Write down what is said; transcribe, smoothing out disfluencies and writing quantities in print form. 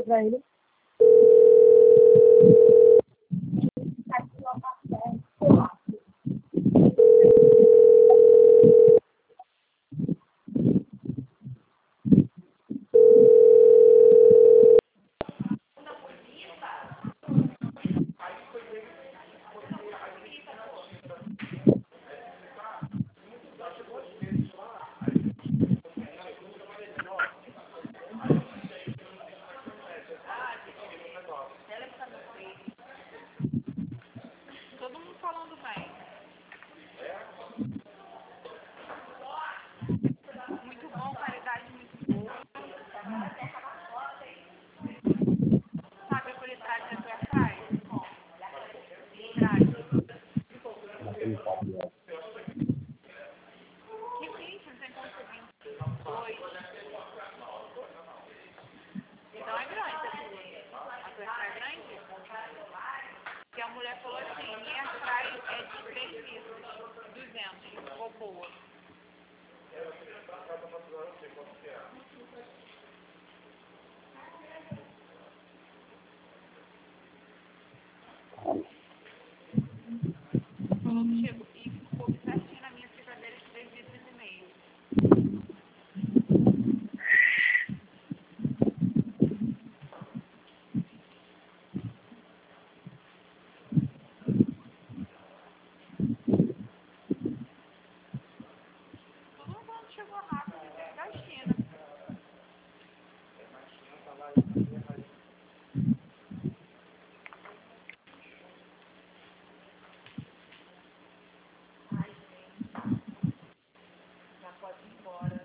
pra ele. Todo mundo falando bem. Muito bom, qualidade muito boa. Sabe a qualidade da tua praia? Praia. Que bicho, não tem como ser 22. Então é grande a tua. A tua praia é grande? Porque a mulher falou assim, minha praia é de 3 litros, 200, ficou boa. Falou que chegou e ficou certinho na minha frigideira de 3 litros e meio. Todo mundo falando que chegou rápido, que veio da China. Ai, gente, já pode ir embora.